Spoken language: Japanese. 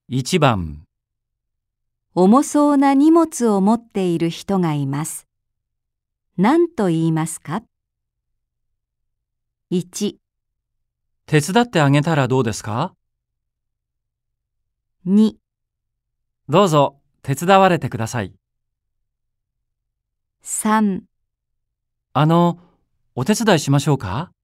1番、 重そうな荷物を持っている人がいます。何と言いますか？ 1、 手伝ってあげたらどうですか？ 2、 どうぞ、手伝われてください。 3 お手伝いしましょうか？